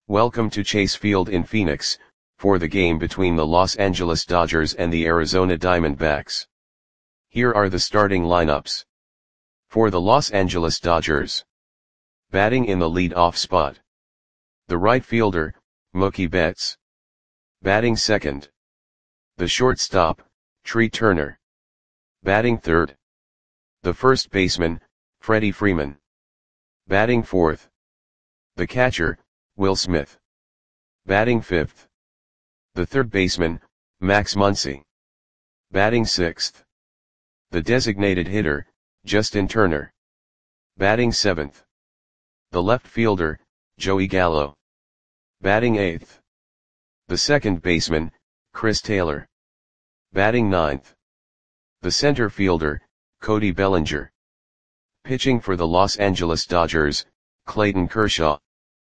Welcome to Chase Field in Phoenix, for the game between the Los Angeles Dodgers and the Arizona Diamondbacks. Here are the starting lineups. For the Los Angeles Dodgers. Batting in the lead-off spot. The right fielder, Mookie Betts. Batting second. The shortstop, Trea Turner. Batting third. The first baseman, Freddie Freeman. Batting fourth. The catcher, Will Smith. Batting fifth. The third baseman, Max Muncy. Batting sixth. The designated hitter, Justin Turner. Batting seventh. The left fielder, Joey Gallo. Batting eighth. The second baseman, Chris Taylor. Batting ninth. The center fielder, Cody Bellinger. Pitching for the Los Angeles Dodgers, Clayton Kershaw.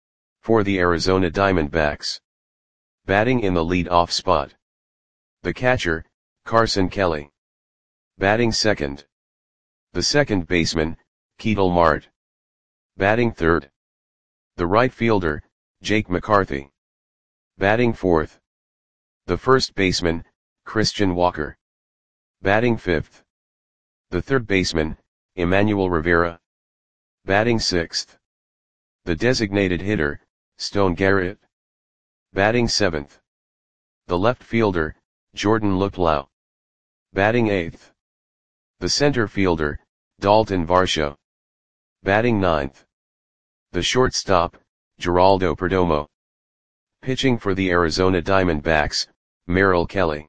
For the Arizona Diamondbacks. Batting in the lead-off spot. The catcher, Carson Kelly. Batting second. The second baseman, Ketel Marte. Batting third. The right fielder, Jake McCarthy. Batting fourth. The first baseman, Christian Walker. Batting fifth. The third baseman, Emmanuel Rivera. Batting sixth. The designated hitter, Stone Garrett. Batting seventh. The left fielder, Jordan Luplow. Batting eighth. The center fielder, Dalton Varsho. Batting ninth. The shortstop, Geraldo Perdomo. Pitching for the Arizona Diamondbacks, Merrill Kelly.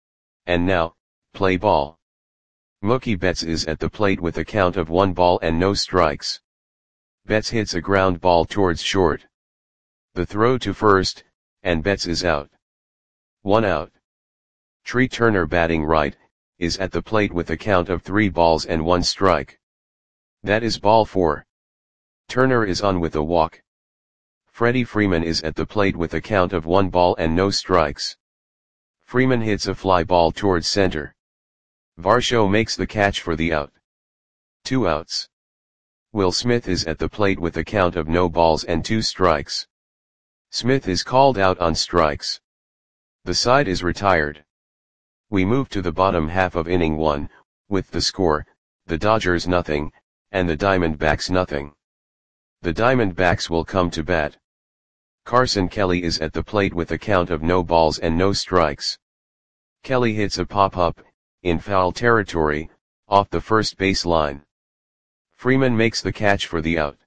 And now, play ball. Mookie Betts is at the plate with a count of 1 ball and no strikes. Betts hits a ground ball towards short. The throw to first, and Betts is out. 1 out. Trea Turner batting right, is at the plate with a count of 3 balls and 1 strike. That is ball 4. Turner is on with a walk. Freddie Freeman is at the plate with a count of 1 ball and no strikes. Freeman hits a fly ball towards center. Varsho makes the catch for the out. 2 outs. Will Smith is at the plate with a count of no balls and 2 strikes. Smith is called out on strikes. The side is retired. We move to the bottom half of inning 1, with the score, the Dodgers nothing, and the Diamondbacks nothing. The Diamondbacks will come to bat. Carson Kelly is at the plate with a count of no balls and no strikes. Kelly hits a pop-up, in foul territory, off the first base line. Freeman makes the catch for the out.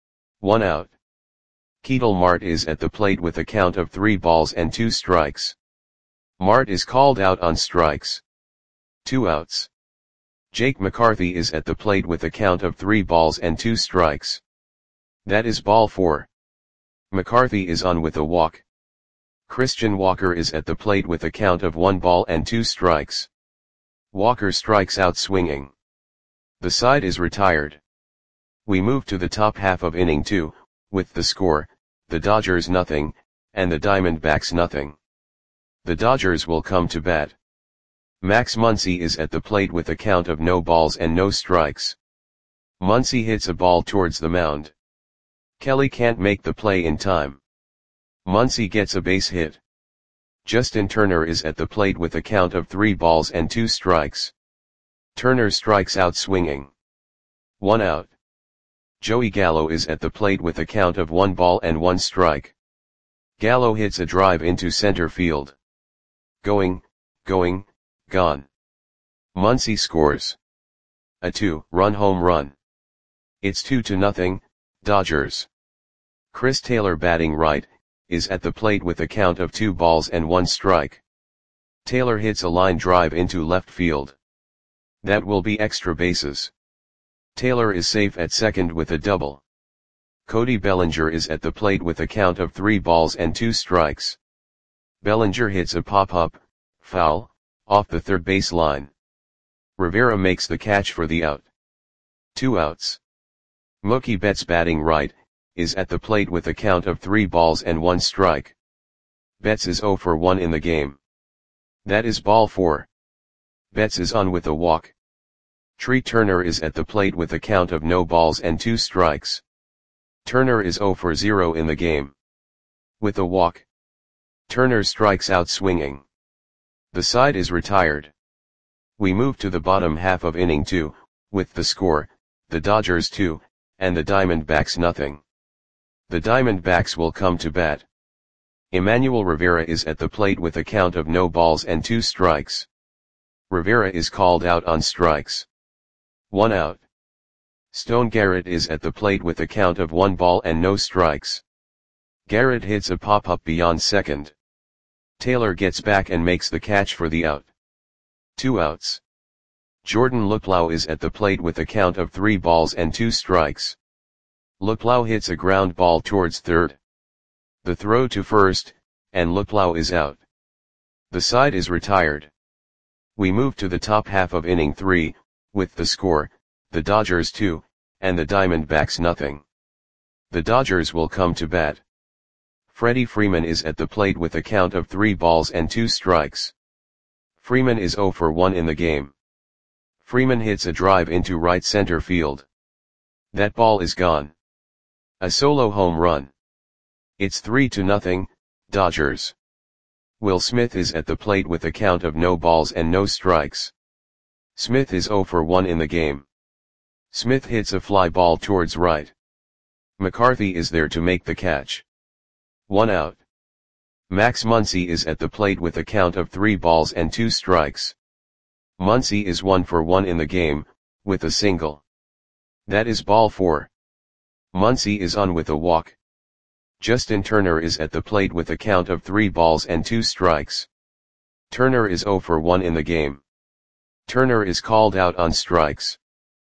1 out. Ketel Marte is at the plate with a count of 3 balls and 2 strikes. Marte is called out on strikes. 2 outs. Jake McCarthy is at the plate with a count of 3 balls and 2 strikes. That is ball 4. McCarthy is on with a walk. Christian Walker is at the plate with a count of 1 ball and 2 strikes. Walker strikes out swinging. The side is retired. We move to the top half of inning 2, with the score, the Dodgers nothing, and the Diamondbacks nothing. The Dodgers will come to bat. Max Muncy is at the plate with a count of no balls and no strikes. Muncy hits a ball towards the mound. Kelly can't make the play in time. Muncy gets a base hit. Justin Turner is at the plate with a count of 3 balls and 2 strikes. Turner strikes out swinging. 1 out. Joey Gallo is at the plate with a count of 1 ball and 1 strike. Gallo hits a drive into center field. Going, gone. Muncy scores a 2-run home run. It's 2-0, Dodgers. Chris Taylor batting right, is at the plate with a count of 2 balls and 1 strike. Taylor hits a line drive into left field. That will be extra bases. Taylor is safe at second with a double. Cody Bellinger is at the plate with a count of 3 balls and 2 strikes. Bellinger hits a pop-up, foul, off the third base line. Rivera makes the catch for the out. 2 outs. Mookie Betts batting right, is at the plate with a count of 3 balls and 1 strike. Betts is 0 for 1 in the game. That is ball 4. Betts is on with a walk. Trea Turner is at the plate with a count of no balls and 2 strikes. Turner is 0 for 0 in the game. With a walk. Turner strikes out swinging. The side is retired. We move to the bottom half of inning 2, with the score, the Dodgers 2, and the Diamondbacks nothing. The Diamondbacks will come to bat. Emmanuel Rivera is at the plate with a count of no balls and 2 strikes. Rivera is called out on strikes. 1 out. Stone Garrett is at the plate with a count of 1 ball and no strikes. Garrett hits a pop-up beyond second. Taylor gets back and makes the catch for the out. 2 outs. Jordan Luplow is at the plate with a count of 3 balls and 2 strikes. Luplow hits a ground ball towards third. The throw to first, and Luplow is out. The side is retired. We move to the top half of inning 3, with the score, the Dodgers 2, and the Diamondbacks nothing. The Dodgers will come to bat. Freddie Freeman is at the plate with a count of 3 balls and 2 strikes. Freeman is 0 for 1 in the game. Freeman hits a drive into right center field. That ball is gone. A solo home run. It's 3-0, Dodgers. Will Smith is at the plate with a count of no balls and no strikes. Smith is 0 for 1 in the game. Smith hits a fly ball towards right. McCarthy is there to make the catch. 1 out. Max Muncy is at the plate with a count of 3 balls and 2 strikes. Muncy is 1 for 1 in the game, with a single. That is ball 4. Muncy is on with a walk. Justin Turner is at the plate with a count of 3 balls and 2 strikes. Turner is 0 for 1 in the game. Turner is called out on strikes.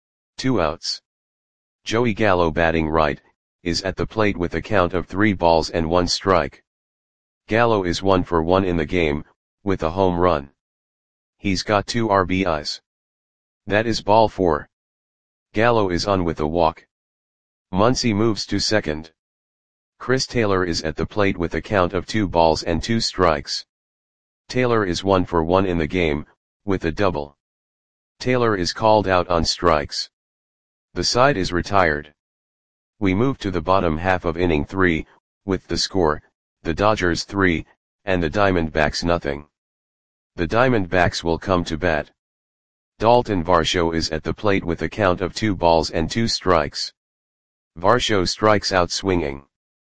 2 outs. Joey Gallo batting right, is at the plate with a count of 3 balls and 1 strike. Gallo is 1 for 1 in the game, with a home run. He's got 2 RBIs. That is ball 4. Gallo is on with a walk. Muncy moves to second. Chris Taylor is at the plate with a count of 2 balls and 2 strikes. Taylor is 1 for 1 in the game, with a double. Taylor is called out on strikes. The side is retired. We move to the bottom half of inning 3, with the score, the Dodgers 3, and the Diamondbacks nothing. The Diamondbacks will come to bat. Dalton Varsho is at the plate with a count of 2 balls and 2 strikes. Varsho strikes out swinging.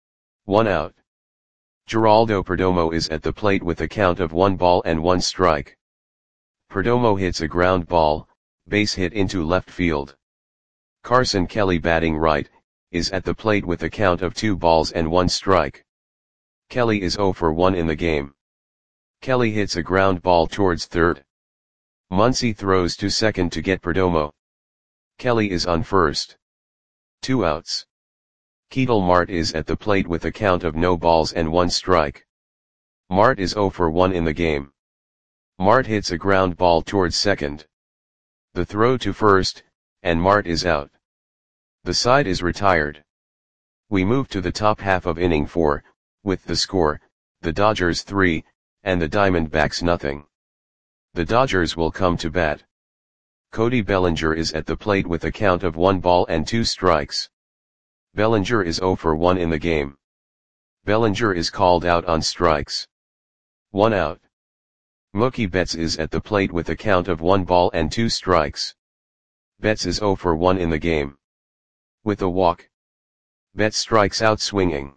1 out. Geraldo Perdomo is at the plate with a count of 1 ball and 1 strike. Perdomo hits a ground ball, base hit into left field. Carson Kelly batting right, is at the plate with a count of 2 balls and 1 strike. Kelly is 0 for 1 in the game. Kelly hits a ground ball towards third. Muncy throws to second to get Perdomo. Kelly is on first. 2 outs. Ketel Marte is at the plate with a count of no balls and 1 strike. Marte is 0 for 1 in the game. Marte hits a ground ball towards second. The throw to first, and Marte is out. The side is retired. We move to the top half of inning 4, with the score, the Dodgers 3, and the Diamondbacks nothing. The Dodgers will come to bat. Cody Bellinger is at the plate with a count of 1 ball and 2 strikes. Bellinger is 0 for 1 in the game. Bellinger is called out on strikes. 1 out. Mookie Betts is at the plate with a count of 1 ball and 2 strikes. Betts is 0 for 1 in the game. With a walk. Betts strikes out swinging.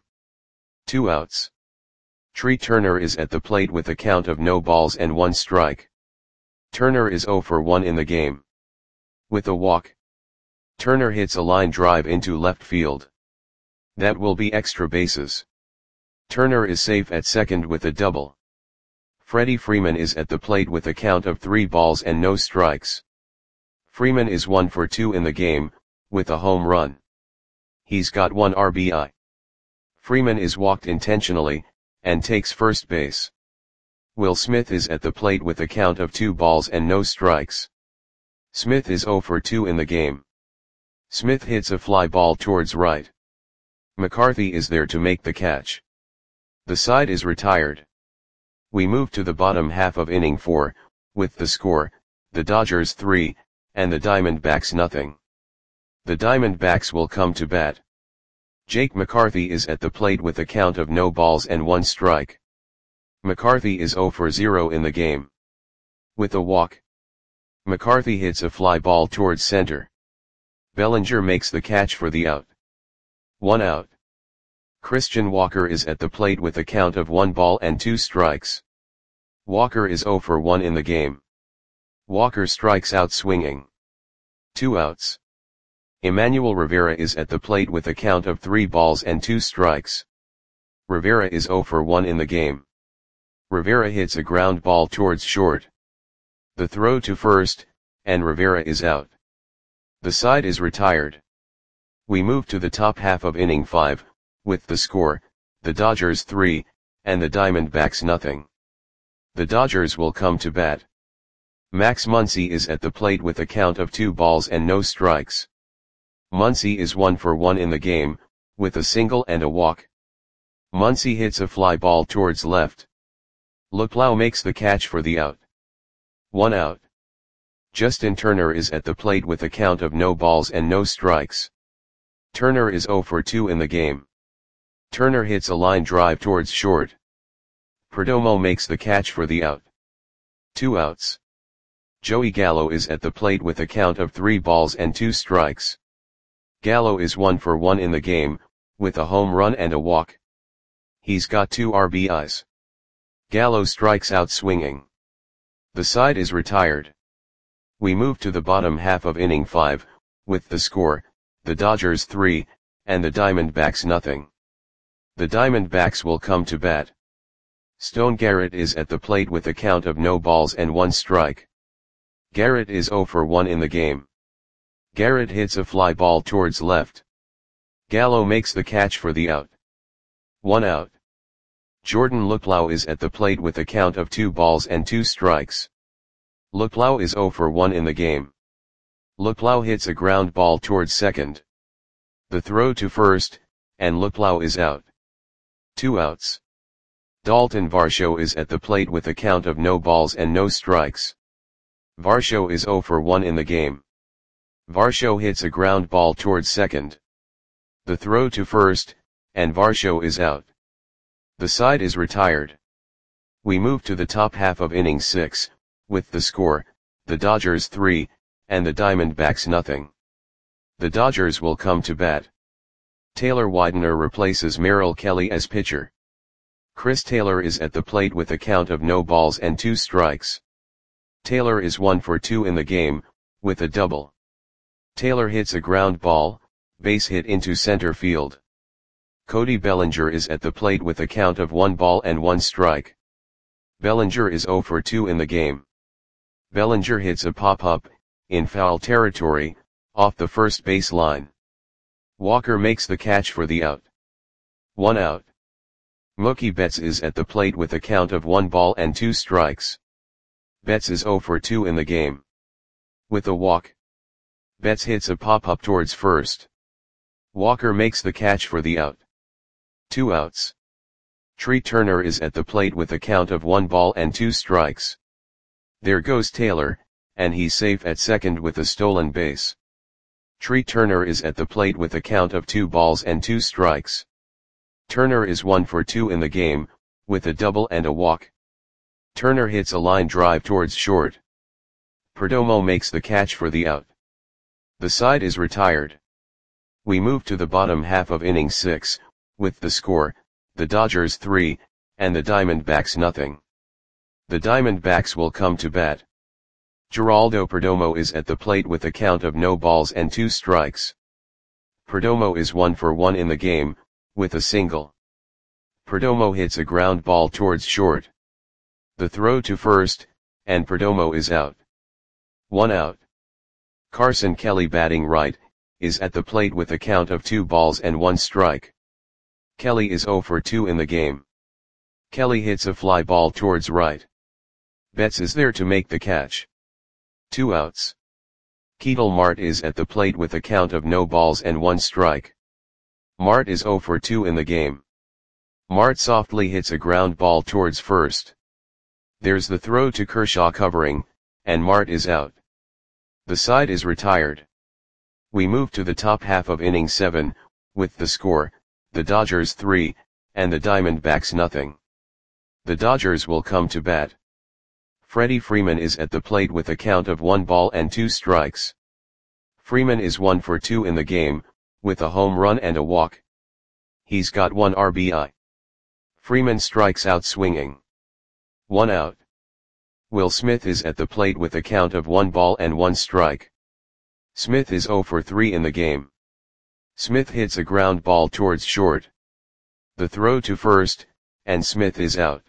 2 outs. Tree Turner is at the plate with a count of no balls and 1 strike. Turner is 0 for 1 in the game. With a walk. Turner hits a line drive into left field. That will be extra bases. Turner is safe at second with a double. Freddie Freeman is at the plate with a count of 3 balls and no strikes. Freeman is 1 for 2 in the game, with a home run. He's got 1 RBI. Freeman is walked intentionally, and takes first base. Will Smith is at the plate with a count of 2 balls and no strikes. Smith is 0 for 2 in the game. Smith hits a fly ball towards right. McCarthy is there to make the catch. The side is retired. We move to the bottom half of inning 4, with the score, the Dodgers 3, and the Diamondbacks nothing. The Diamondbacks will come to bat. Jake McCarthy is at the plate with a count of no balls and 1 strike. McCarthy is 0 for 0 in the game. With a walk, McCarthy hits a fly ball towards center. Bellinger makes the catch for the out. 1 out. Christian Walker is at the plate with a count of 1 ball and 2 strikes. Walker is 0 for 1 in the game. Walker strikes out swinging. 2 outs. Emmanuel Rivera is at the plate with a count of 3 balls and 2 strikes. Rivera is 0 for 1 in the game. Rivera hits a ground ball towards short. The throw to first, and Rivera is out. The side is retired. We move to the top half of inning 5, with the score, the Dodgers 3, and the Diamondbacks nothing. The Dodgers will come to bat. Max Muncy is at the plate with a count of 2 balls and no strikes. Muncy is 1 for 1 in the game, with a single and a walk. Muncy hits a fly ball towards left. Luplow makes the catch for the out. 1 out. Justin Turner is at the plate with a count of no balls and no strikes. Turner is 0 for 2 in the game. Turner hits a line drive towards short. Perdomo makes the catch for the out. 2 outs. Joey Gallo is at the plate with a count of 3 balls and 2 strikes. Gallo is 1 for 1 in the game, with a home run and a walk. He's got 2 RBIs. Gallo strikes out swinging. The side is retired. We move to the bottom half of inning 5, with the score, the Dodgers 3, and the Diamondbacks nothing. The Diamondbacks will come to bat. Stone Garrett is at the plate with a count of no balls and 1 strike. Garrett is 0 for 1 in the game. Garrett hits a fly ball towards left. Gallo makes the catch for the out. 1 out. Jordan Luplow is at the plate with a count of 2 balls and 2 strikes. Luplow is 0 for 1 in the game. Luplow hits a ground ball towards second. The throw to first, and Luplow is out. 2 outs. Dalton Varsho is at the plate with a count of no balls and no strikes. Varsho is 0 for 1 in the game. Varsho hits a ground ball towards second. The throw to first, and Varsho is out. The side is retired. We move to the top half of inning 6, with the score, the Dodgers 3, and the Diamondbacks nothing. The Dodgers will come to bat. Taylor Widener replaces Merrill Kelly as pitcher. Chris Taylor is at the plate with a count of no balls and 2 strikes. Taylor is 1 for 2 in the game, with a double. Taylor hits a ground ball, base hit into center field. Cody Bellinger is at the plate with a count of 1 ball and 1 strike. Bellinger is 0 for 2 in the game. Bellinger hits a pop-up, in foul territory, off the first base line. Walker makes the catch for the out. 1 out. Mookie Betts is at the plate with a count of 1 ball and 2 strikes. Betts is 0 for 2 in the game. With a walk, Betts hits a pop-up towards first. Walker makes the catch for the out. 2 outs. Tree Turner is at the plate with a count of 1 ball and 2 strikes. There goes Taylor, and he's safe at second with a stolen base. Tree Turner is at the plate with a count of 2 balls and 2 strikes. Turner is 1 for 2 in the game, with a double and a walk. Turner hits a line drive towards short. Perdomo makes the catch for the out. The side is retired. We move to the bottom half of inning 6, with the score, the Dodgers 3, and the Diamondbacks nothing. The Diamondbacks will come to bat. Geraldo Perdomo is at the plate with a count of no balls and 2 strikes. Perdomo is 1 for 1 in the game, with a single. Perdomo hits a ground ball towards short. The throw to first, and Perdomo is out. 1 out. Carson Kelly batting right, is at the plate with a count of 2 balls and 1 strike. Kelly is 0 for 2 in the game. Kelly hits a fly ball towards right. Betts is there to make the catch. 2 outs. Ketel Marte is at the plate with a count of no balls and 1 strike. Marte is 0 for 2 in the game. Marte softly hits a ground ball towards first. There's the throw to Kershaw covering, and Marte is out. The side is retired. We move to the top half of inning 7, with the score, the Dodgers 3, and the Diamondbacks nothing. The Dodgers will come to bat. Freddie Freeman is at the plate with a count of 1 ball and 2 strikes. Freeman is 1 for 2 in the game, with a home run and a walk. He's got 1 RBI. Freeman strikes out swinging. 1 out. Will Smith is at the plate with a count of 1 ball and 1 strike. Smith is 0 for 3 in the game. Smith hits a ground ball towards short. The throw to first, and Smith is out.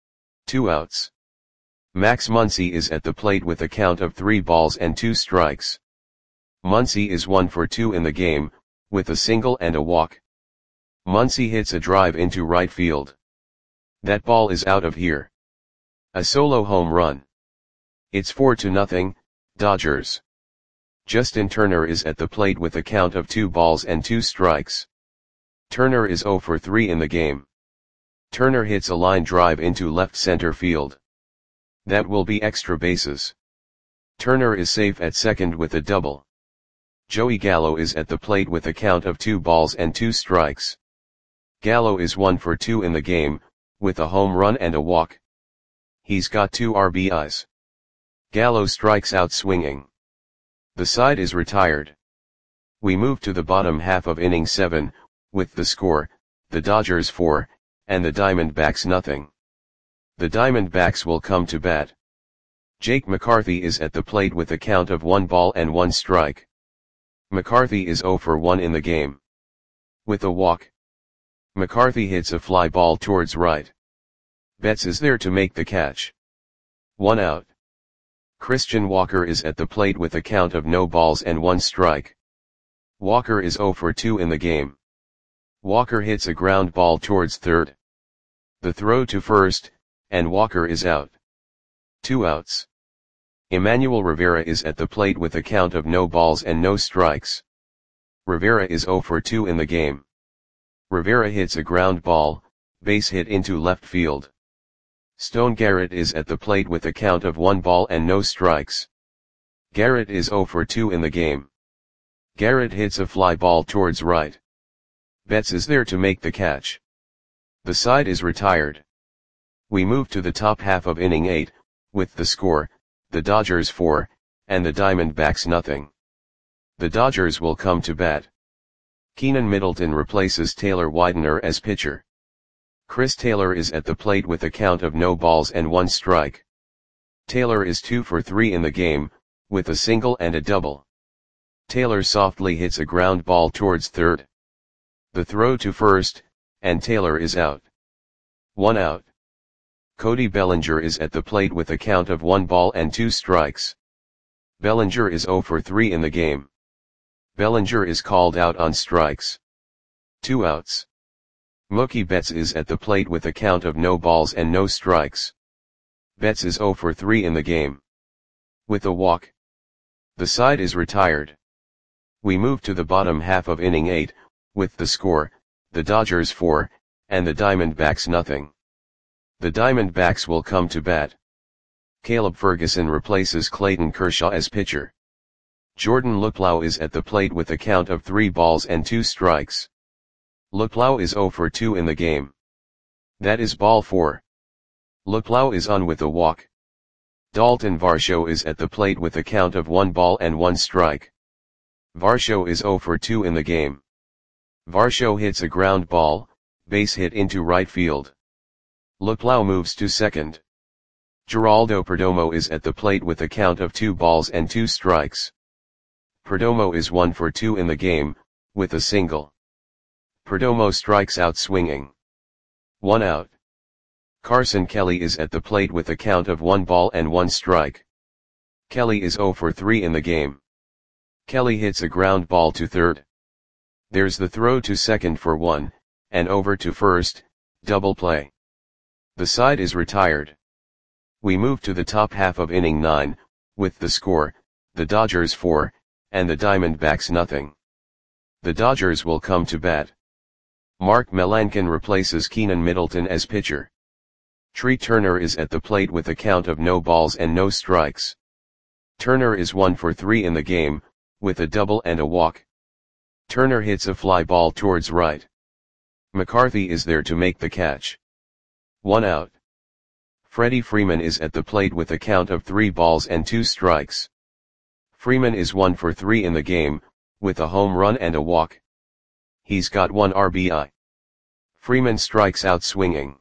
2 outs. Max Muncy is at the plate with a count of 3 balls and 2 strikes. Muncy is 1 for 2 in the game, with a single and a walk. Muncy hits a drive into right field. That ball is out of here. A solo home run. It's 4-0, Dodgers. Justin Turner is at the plate with a count of 2 balls and 2 strikes. Turner is 0 for 3 in the game. Turner hits a line drive into left center field. That will be extra bases. Turner is safe at second with a double. Joey Gallo is at the plate with a count of 2 balls and 2 strikes. Gallo is 1 for 2 in the game, with a home run and a walk. He's got 2 RBIs. Gallo strikes out swinging. The side is retired. We move to the bottom half of inning 7, with the score, the Dodgers 4, and the Diamondbacks nothing. The Diamondbacks will come to bat. Jake McCarthy is at the plate with a count of 1 ball and 1 strike. McCarthy is 0 for 1 in the game. With a walk. McCarthy hits a fly ball towards right. Betts is there to make the catch. 1 out. Christian Walker is at the plate with a count of no balls and 1 strike. Walker is 0 for 2 in the game. Walker hits a ground ball towards third. The throw to first, and Walker is out. 2 outs. Emmanuel Rivera is at the plate with a count of no balls and no strikes. Rivera is 0 for 2 in the game. Rivera hits a ground ball, base hit into left field. Stone Garrett is at the plate with a count of 1 ball and no strikes. Garrett is 0 for 2 in the game. Garrett hits a fly ball towards right. Betts is there to make the catch. The side is retired. We move to the top half of inning 8, with the score, the Dodgers 4, and the Diamondbacks nothing. The Dodgers will come to bat. Keenan Middleton replaces Taylor Widener as pitcher. Chris Taylor is at the plate with a count of no balls and 1 strike. Taylor is 2 for 3 in the game, with a single and a double. Taylor softly hits a ground ball towards third. The throw to first, and Taylor is out. 1 out. Cody Bellinger is at the plate with a count of 1 ball and 2 strikes. Bellinger is 0 for 3 in the game. Bellinger is called out on strikes. 2 outs. Mookie Betts is at the plate with a count of no balls and no strikes. Betts is 0 for 3 in the game. With a walk. The side is retired. We move to the bottom half of inning 8, with the score, the Dodgers 4, and the Diamondbacks nothing. The Diamondbacks will come to bat. Caleb Ferguson replaces Clayton Kershaw as pitcher. Jordan Luplow is at the plate with a count of 3 balls and 2 strikes. Luplow is 0 for 2 in the game. That is ball 4. Luplow is on with a walk. Dalton Varsho is at the plate with a count of 1 ball and 1 strike. Varsho is 0 for 2 in the game. Varsho hits a ground ball, base hit into right field. Luplow moves to second. Geraldo Perdomo is at the plate with a count of 2 balls and 2 strikes. Perdomo is 1 for 2 in the game, with a single. Perdomo strikes out swinging. 1 out. Carson Kelly is at the plate with a count of 1 ball and 1 strike. Kelly is 0 for 3 in the game. Kelly hits a ground ball to third. There's the throw to second for 1, and over to first, double play. The side is retired. We move to the top half of inning 9, with the score, the Dodgers 4, and the Diamondbacks nothing. The Dodgers will come to bat. Mark Melancon replaces Keenan Middleton as pitcher. Tree Turner is at the plate with a count of no balls and no strikes. Turner is 1 for 3 in the game, with a double and a walk. Turner hits a fly ball towards right. McCarthy is there to make the catch. 1 out. Freddie Freeman is at the plate with a count of 3 balls and 2 strikes. Freeman is 1 for 3 in the game, with a home run and a walk. He's got 1 RBI. Freeman strikes out swinging.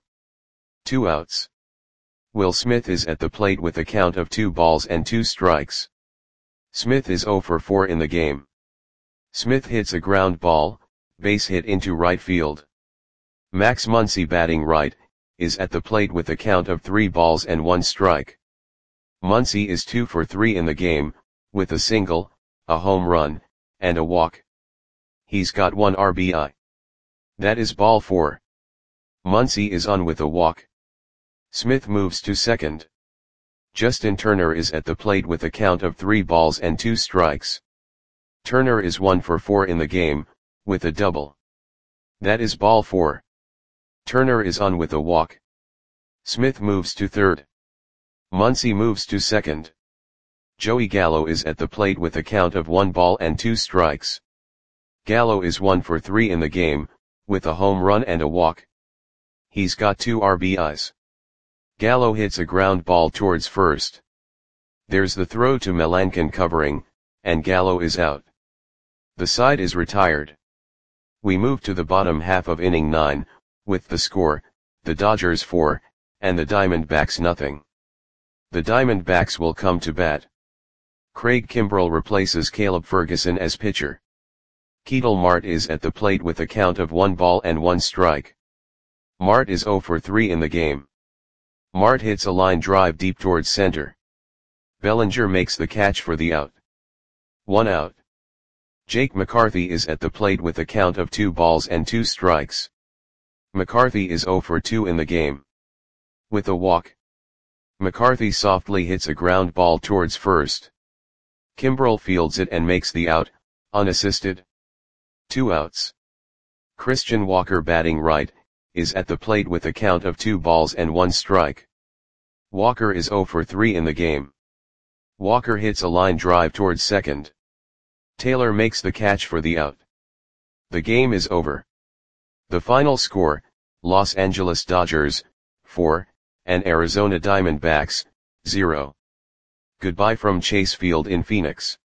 2 outs. Will Smith is at the plate with a count of 2 balls and 2 strikes. Smith is 0 for 4 in the game. Smith hits a ground ball, base hit into right field. Max Muncy, batting right, is at the plate with a count of 3 balls and 1 strike. Muncy is 2 for 3 in the game, with a single, a home run, and a walk. He's got 1 RBI. That is ball 4. Muncy is on with a walk. Smith moves to second. Justin Turner is at the plate with a count of 3 balls and 2 strikes. Turner is 1 for 4 in the game, with a double. That is ball 4. Turner is on with a walk. Smith moves to third. Muncy moves to second. Joey Gallo is at the plate with a count of 1 ball and 2 strikes. Gallo is 1 for 3 in the game, with a home run and a walk. He's got 2 RBIs. Gallo hits a ground ball towards first. There's the throw to Melancan covering, and Gallo is out. The side is retired. We move to the bottom half of inning 9, with the score, the Dodgers 4, and the Diamondbacks nothing. The Diamondbacks will come to bat. Craig Kimbrell replaces Caleb Ferguson as pitcher. Ketel Marte is at the plate with a count of 1 ball and 1 strike. Marte is 0 for 3 in the game. Marte hits a line drive deep towards center. Bellinger makes the catch for the out. 1 out. Jake McCarthy is at the plate with a count of 2 balls and 2 strikes. McCarthy is 0 for 2 in the game. With a walk. McCarthy softly hits a ground ball towards first. Kimbrell fields it and makes the out, unassisted. 2 outs. Christian Walker, batting right, is at the plate with a count of 2 balls and 1 strike. Walker is 0 for 3 in the game. Walker hits a line drive towards second. Taylor makes the catch for the out. The game is over. The final score, Los Angeles Dodgers, 4, and Arizona Diamondbacks, 0. Goodbye from Chase Field in Phoenix.